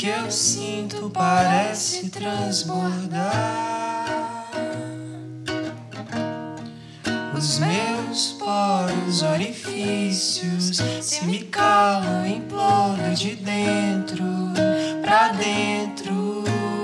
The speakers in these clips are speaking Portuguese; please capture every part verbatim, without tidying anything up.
que eu sinto parece transbordar. Os meus poros, orifícios se me calam, implodo de dentro pra dentro.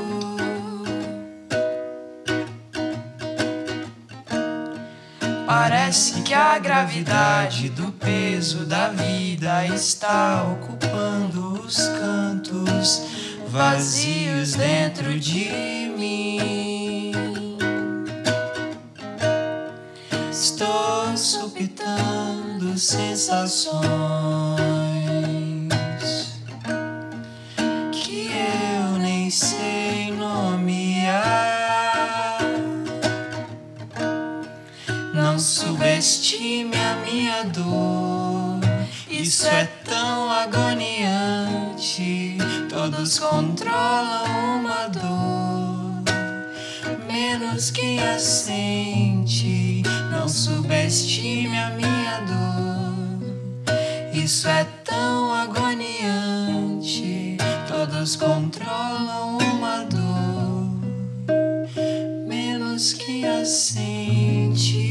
Parece que a gravidade do peso da vida está ocupando os cantos vazios dentro de mim. Estou supitando sensações que eu nem sei nomear. Não subestime a minha dor, isso é tão agoniante. Todos controlam uma dor, menos quem a sente. Não subestime a minha dor, isso é tão agoniante. Todos controlam uma dor, menos quem a sente.